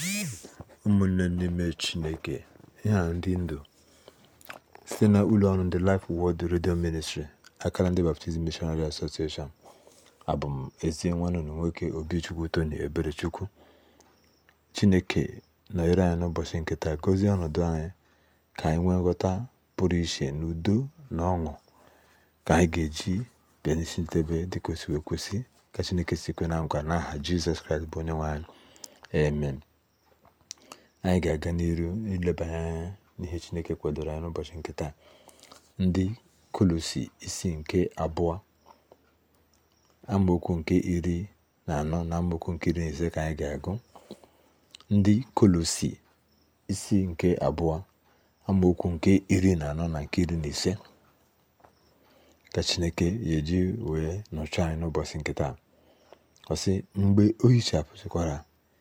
ụmụnne n'ime Chineke, ihe a ndị ndụ site na ụlọ ọrụ ndị Life Word Radio Ministry akara ndị Baptist Missionary Association. Abụ m ezi nwanne unu nwoke Obichukwu Tony Eberechukwu. Chineke nọnyere anyị n'ụbọchị nke taa, gọzie ọnọdụ anyị ka anyị nwee nghọta pụrụ iche n'udo na ọṅụ ka anyị ga-eji bịa n'isi ntebe dị kwesịrị ekwesị, ka Chineke si kwe na nkwa n'aha Jizọs Kraịst bụ onye nwe anyị. Amen. Anyị ga-aga n'iru ilebanye anya n'ihe Chineke kwadoro anyị n'ụbọchị nke taa. Ndị Kolosi isi nke 2 amaokwu nke 14 na amaokwu nke 15 ka anyị ga-agụ. Ndị Kolosi isi nke 2 amaokwu nke 14 na nke 15 ka Chineke ga-eji wee nọchie anyị n'ụbọchị nke taa. Ọ sị, mgbe o hichapụkwara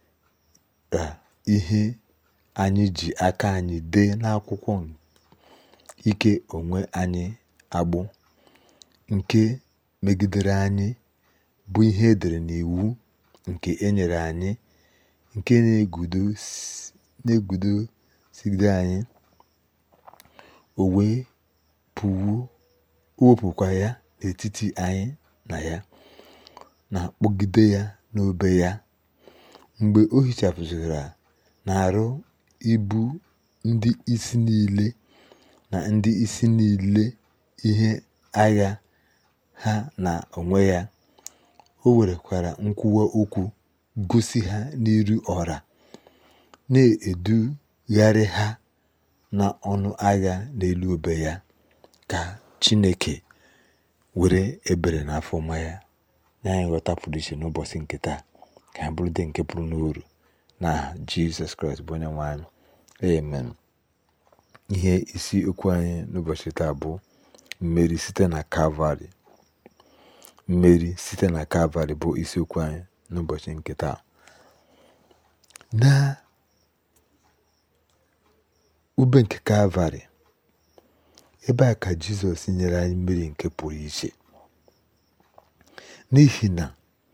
ihe anyị ji aka anyị dee n'akwụkwọ ike onwe anyị agbụ, nke megidere anyị, bụ ihe edere n'iwu nke e nyere anyị, nke na-eguzosigide anyị, o wepụkwa ya n'etiti anyị na ya, na-akpọgide ya n'obe ya. Mgbe o hichapụchara na-arụ ibu ndị isi niile na ndị isi niile ihe agha ha na onwe ya, o werekwara nkwuwa okwu gosi ha n'iru ọra, na-edugharị ha na ọnụ agha n'elu obe ya. Ka Chineke were ebere na afọ ọma ya nye anyị nghọta pụrụ iche n'ụbọchị nke taa, ka anyị bụrụ ndị nke pụrụ n'uru na Jizọs Kraịst bụ onye nwe anyị. Amen. Ihe isi okwu anyị n'ụbọchị taa bụ mmeri site na Kalvarị. Mmeri site na Kalvarị bụ isiokwu anyị n'ụbọchị nke taa. Na ube nke Kalvarị, ebe a ka Jizọs nyere anyị mmeri nke pụrụ iche, n'ihi na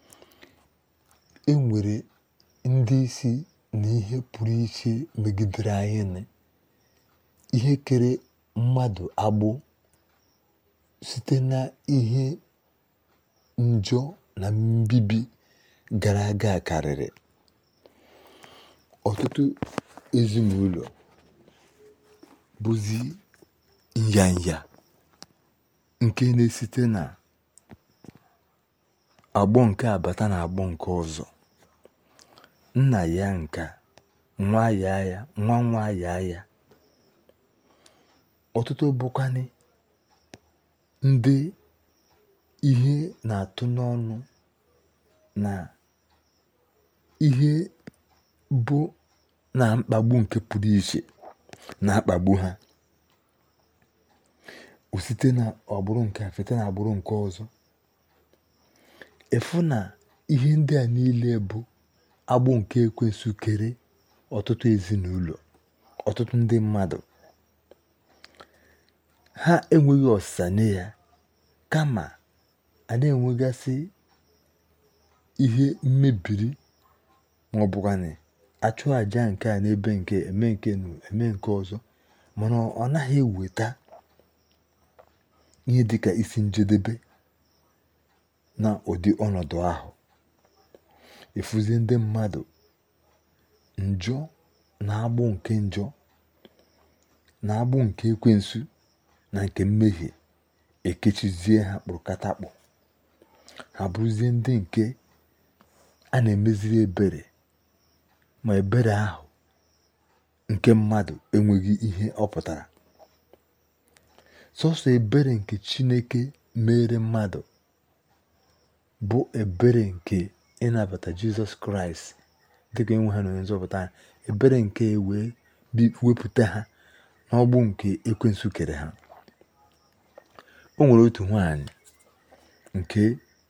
e nwere ndị isi na ihe pụrụ iche megidere anyị, na ihe kere mmadụ agbụ site na ihe njọ na mbibi gara aga karịrị. Ọtụtụ ezinụlọ bụzi nyanya nke na-esite na agbọ nke abata na agbọ nke ọzọ. Nna ya nka, nwa ya, nwa ya. Ọtụtụ bụkwanị ndị ihe na-atụ n'ọnụ na ihe bụ na mkpagbu nke pụrụ iche na-akpagbu ha. O site na agbụrụ nke a fete na agbụrụ nke ọzọ. Efu na ihe ndị a niile bụ agbụ nke ekwensu kere ọtụtụ ezinụlọ, ọtụtụ ndị mmadụ. Ha enweghị ọsịsa nye ya, kama a na-enwegasị ihe mmebiri, ma ọ bụkwanị achụ àjà nke a n'ebe nke eme nke ọzọ, mana ọ naghị eweta ihe dịka isi njedebe na ụdị ọnọdụ ahụ. Efuzie ndị mmadụ njọ na agbụ nke njọ na agbụ nke ekwensu na nke mmehie ekechizie ha kpụrụkatakpụ. Ha bụrụzie ndị nke a na-emeziri ebere, ma ebere ahụ nke mmadụ enweghị ihe ọ pụtara. Sọsọ ebere nke Chineke mere mmadụ bụ ebere nke ịnabata Jizọs Kraịst dịka enwe ha na onye nzọpụta ha. Ebere nke wee wepụta ha n'ọgbụ nke ekwensu kere ha. O nwere otu nwanyị nke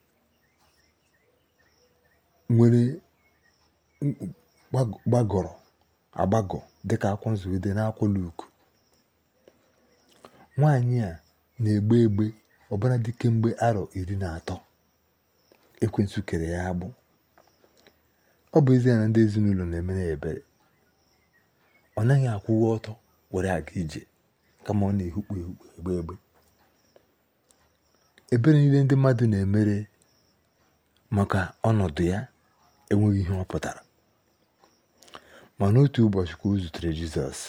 nwere agbagọ dịka akwụkwọ nzugide n'akwụkwọ Luk. Nwanyị a na-egbe egbe ọbara dị kemgbe arọ 13. Ekwensu kere ya agbụ. Ọ bụ ezie na ndị ezinụlọ na-emere ya ebere, ọ naghị akwụwa ọtọ were aga ije, kama ọ na-ehukpu ehukpu egbe. Ebere niile ndị mmadụ na-emere maka ọnọdụ ya enweghị ihe ọ pụtara. Mana otu ụbọchị ka o zutere Jizọs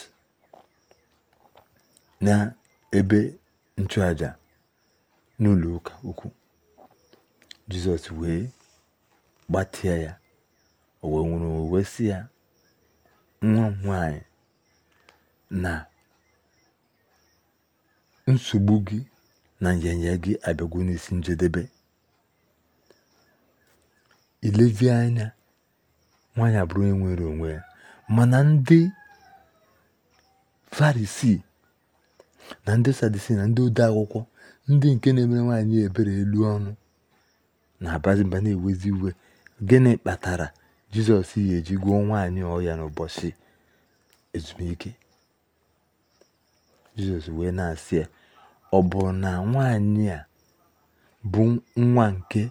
na ebe nchụaja n'ụlọ ụka ukwu. Jizọs wee gbatịa ya, o wee nwere owe sị ya, nwa m nwanyị, na nsogbu gị na nyanya gị abịagwo n'isi njedebe. Ilezi anya, nwaanyị abụrụ onye nwere onwe ya, mana ndị Farisii na ndị Sadusii na ndị ode akwụkwọ, ndị nke na-emere nwaanyị ebere elu ọnụ, na-abazi mba na-ewezi iwe. Gịnị kpatara Jizọs ya eji gwọọ nwaanyị ọya n'ụbọchị ezumike? Jizọs wee na-asị ya, ọ bụ na nwaanyị a bụ nwa nke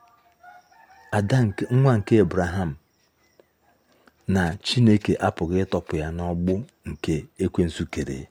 nwa nke Abraham, na Chineke apụghị ịtọpụ ya n'ọgbụ nke ekwensu kere.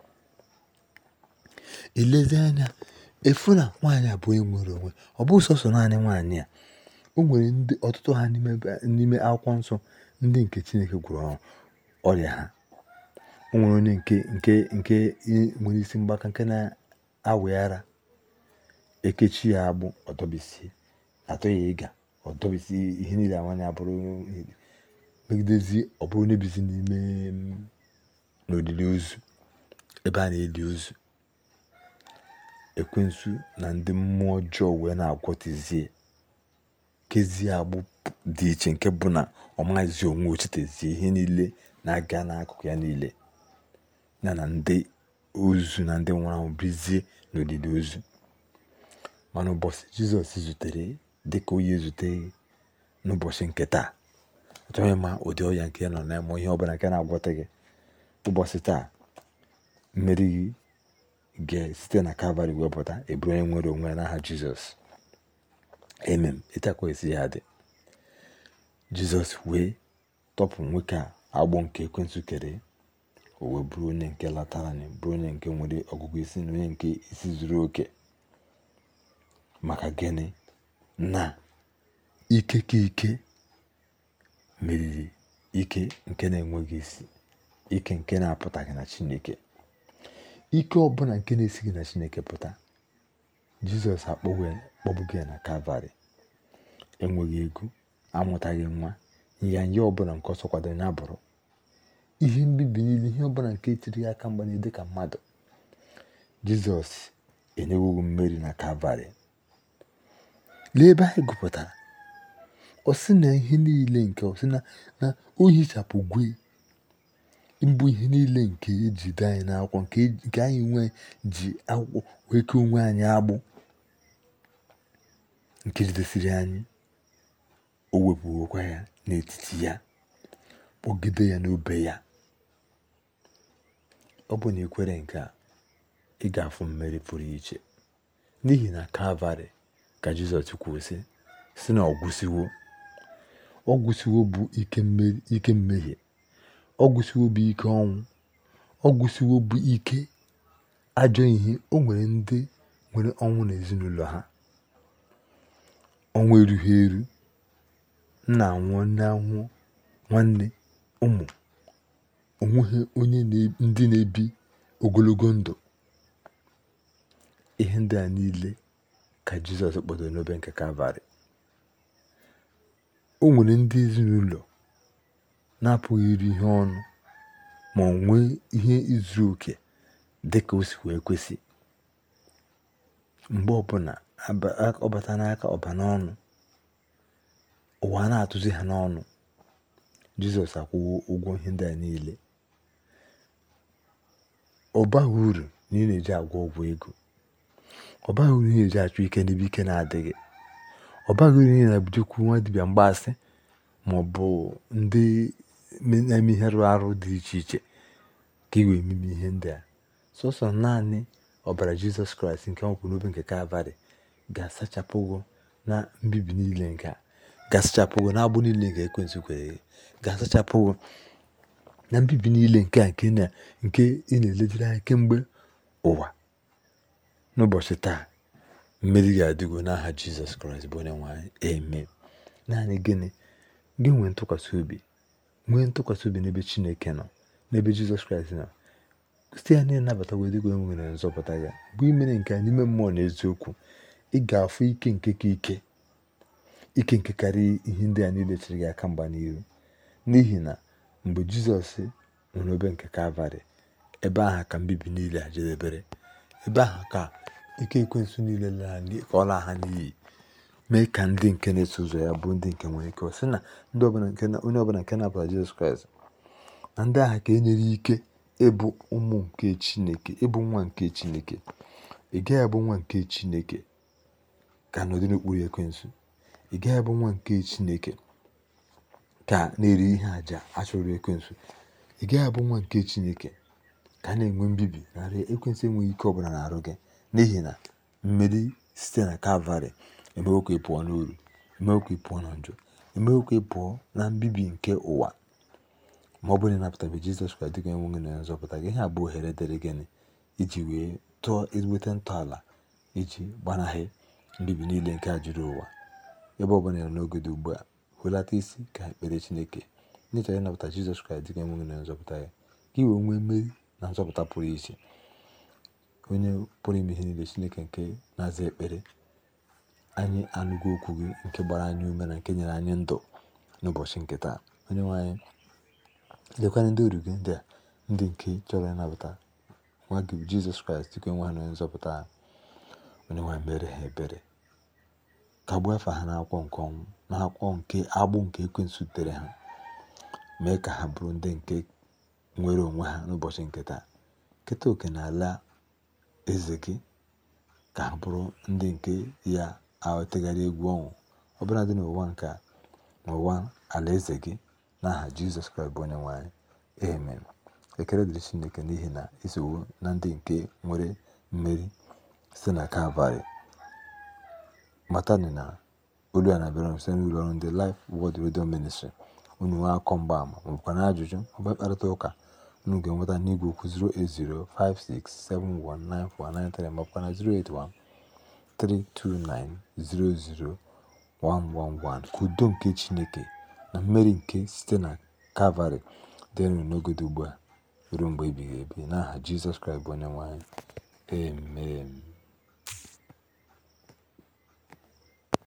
Ilezi anya, efu na nwaanyị a bụ onye nwere onwe. Ọ bụ sọsọ naanị nwaanyị a, o nwere ndị ọtụtụ ha n'ime akwụkwọ nsọ, ndị nke Chineke gwọrọ ọrịa ha. O nwere onye nke nwere isi mgbaka, nke na-awị ara, ekechi ya agbụ, ọdọbisie, atọ ya ịga, ọdọbisie ihe niile nwanyị abụrụ megidezi, ọ bụrụ n'ebizi n'ime n'olili ozu, ebe a na-eli ozu. Ekwensu na ndị mmụọ ọjọọ wee na-agwọtizie, kezie agbụ dị iche, nke bụ na ọ maghịzi onwe, ochitezie ihe niile na-aga n'akụkụ ya niile, na ndị ozu na ndị nwụrụ anwụ bizie n'olili ozu. Mana ụbọchị Jizọs zutere dịka onye ezute n'ụbọchị nke taa, achọghị ma ụdị ọya nke nọ na ihe ọbụla nke na-agwọta gị. Ụbọchị taa, mmeri gị ga-site na Kalvarị wee pụta, eburu onye nwere onwe ya n'aha Jizọs. Amen. Ịtakwa esi ya dị. Jizọs wee tọpụ nwoke a agbụ nke ekwensu kere, o wee bụrụ onye nke latara, na bụrụ onye nke nwere ọgụgụ isi, na onye nke isi zuru oke. Maka gịnị? Na ike ka ike meriri ike nke na-enweghị isi, ike nke na-apụtaghị na Chineke. Ike ọbụla nke na-esighị na Chineke pụta, Jizọs akpọgbughị ya na Kalvarị. Enweghị ego, amụtaghị nwa, nyanya ọbụla nke ọsọ kwadoro ya bụrụ, ihe mbibi niile, ihe ọbụla nke tiri ya aka mgba dị ka mmadụ, Jizọs enyewoghị mmeri na Kalvarị. Lee ebe anyị gụpụtara, ọ sị na ihe niile nke ọ sị na o hichapụgwe mbụ ihe niile nke ejide anyị n'akwụkwọ, nke anyị nwe ji akwụkwọ wee kee onwe anyị agbụ, nke jidesiri anyị. O wepụghịkwa ya n'etiti ya, kpọgide ya n'obe ya. Ọ bụ na ikwere nke a, ị ga-afụ mmeri pụrụ iche, n'ihi na Kalvarị ka Jizọs kwuo sị na ọgwụsiwo bụ ike mmehie, ọgwụsiwo bụ ike ọnwụ, ọgwụsiwo bụ ike ajọ ihe. O nwere ndị nwere ọnwụ n'ezinụlọ ha, ọnwụ erughị eru, nna anwụọ, nne anwụọ, nwanne, ụmụ, onweghị onye ndị na-ebi ogologo ndụ. Ihe ndị a niile ka Jizọs kpọdoro n'obe nke Kalvarị. O nwere ndị ezinụlọ na-apụghị iri ihe ọnụ, ma ọ nwee ihe izu oke dị ka o si wee kwesị. Mgbe ọbụla ọ bata n'aka ọba n'ọnụ, ụwa na-atụzi ha n'ọnụ, Jizọs akwụwo ụgwọ ihe ndị a niile. Ọ baghị uru na ị na-eji agwọ ọgwụ ego, ọ baghị uru na ị na-eji achụ ike n'ebe ike na-adịghị, ọ baghị uru na ị na-ebujekwu nwa dibịa mgbaasị, ma ọ bụ ndị na-eme ihe rụrụ arụ dị iche iche ka ị wee ememe ihe ndị a. Sọsọ naanị ọbara Jizọs Kraịst nke ọ kwụ n'obe nke Kalvarị ga-asachapụgo na mbibi niile nke a, ga-asachapụgo na agbụ niile nke ekwensu kwere, ga-asachapụgo na mbibi niile nke ị na-eledere anya kemgbe ụwa. N'ụbọchị taa, mmeri ga-adịgo n'aha Jizọs Kraịst bụ onye nwe anyị. Amen. Naanị gịnị? Gị nwee ntụkwasị obi n'ebe Chineke nọ, n'ebe Jizọs Kraịst nọ, site ya na ịnabata dịka onye nwere nzọpụta ya, bụ imere nke a n'ime mmụọ na eziokwu. Ị ga-afụ ike nke karịa ihe ndị a niile chere gị aka mgba n'ihu. N'ihi na mgbe Jizọs nwere obe nke Kalvarị, ebe ahụ ka mbibi niile a jedebere. Ebe ahụ ka ike ekwensu niile ka ọ laa ha n'iyi, mee ka ndị nke na-eso ụzọ ya bụ ndị nke nwere ike. Ọ sị na onye ọbụla nke na-apụta Jizọs Kraịst na ndị ahụ ka e nyere ike ịbụ ụmụ nke Chineke, ịbụ nwa nke Chineke. Ị gaghị abụ nwa nke Chineke ka nọdụ n'okpuru ekwensu. Ị gaghị abụ nwa nke Chineke ka na-eri ihe àjà achọrọ ekwensu. Ị gaghị abụ nwa nke Chineke ka na-enwe mbibi narị ekwensu enweghị ike ọbụla na-arụ gị. N'ihi na mmeri site na Kalvarị emewekwa ị pụọ n'uru, emewekwa ị pụọ na njọ, emewekwa ị pụọ na mbibi nke ụwa. Ma ọ bụrụ na ịnapụtabe Jizọs Kraịst dịka onye nwe na nzọpụta gị, ihe a bụ ohere dịrị gịnị iji wee tụọ ezigbote ntọala iji gbanahị mbibi niile nke a juru ụwa. Ebe ọbụla ya n'oge dị ugbu a, hụlata isi ka ekpere Chineke. Ndị chọrọ ịnapụta Jizọs Kraịst dịka onye nwe na nzọpụta ya, ka i wee nwee mmeri na nzọpụta pụrụ iche. Onye pụrụ ime ihe niile, Chineke nke na-aza ekpere, anyị anụgo okwu gị nke gbara anyị ume na nke nyere anyị ndụ n'ụbọchị nke taa. Onye nwe anyị, lekwana ndị oru gị ndị a, ndị nke chọrọ ịnapụta nwa gị Jizọs Kraịst dịka onye nwe ha na onye nzọpụta ha. Onye nwe anyị, mere ha ebere, kagbuo afa ha n'akwụkwọ nke ọnwụ, n'akwụkwọ nke agbụ nke ekwensu tere ha. Mee ka ha bụrụ ndị nke nwere onwe ha n'ụbọchị nke taa, keta oke na ala eze gị, ka ha bụrụ ndị nke ya awetegharị egwu ọṅụ ọbụla dị n'ụwa nke a, n'ụwa ala eze gị, n'aha Jizọs Kraịst bụ onye nwe anyị. Amen. Ekele dịrị Chineke n'ihi na isowo na ndị nke nwere mmeri site na Kalvarị. Matani na olu a na-abịara site n'ụlọ ọrụ ndị Life Word Radio Ministry. Unu nwee akọ mgbaama maọbụkwa na ajụjụ maọbụ mkparịta ụka, unu ga-enweta n'igwe okwu 08056719493 maọbụkwa na 08132900111. Ka udo nke Chineke na mmeri nke site na Kalvarị dị nro n'oge dị ugbu a ruo mgbe ebighị ebi, n'aha Jizọs Kraịst bụ onye nwe anyị. Amen.